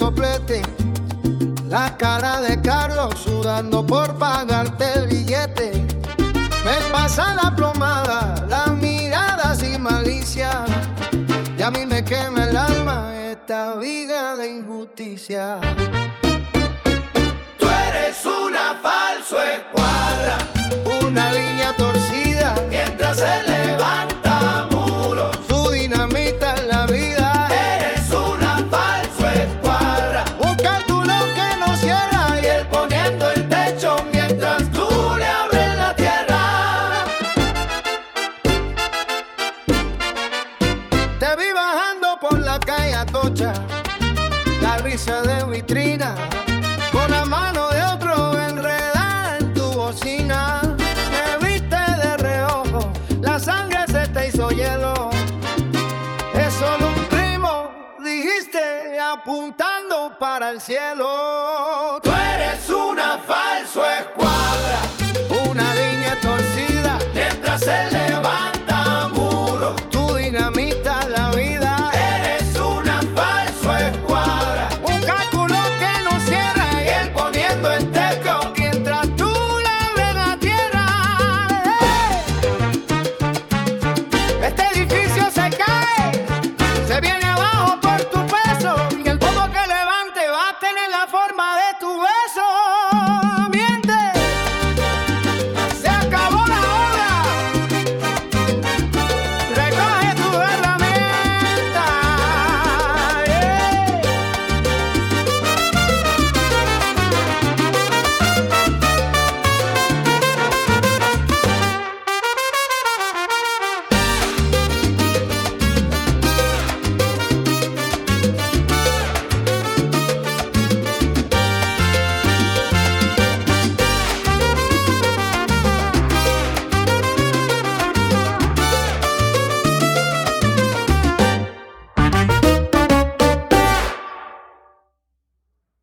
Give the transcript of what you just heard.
soplete, la cara de Carlos sudando por pagarte el billete. Me pasa la plomada, la mirada sin malicia, y a mí me quema el alma esta vida de injusticia. Tú eres una falso escuadra, Una línea torcida mientras se levanta muros. su dinamita en la vida. Eres una falso escuadra, Busca tú lo que no cierra y él poniendo el techo mientras tú le abres la tierra. te vi bajando por la calle Atocha, la risa de vitrina, con la mano de otro enredada en tu bocina. Me viste de reojo, la sangre se te hizo hielo. Es solo un primo, dijiste apuntando para el cielo. Tú eres una falso escuadra, Una línea torcida mientras se levanta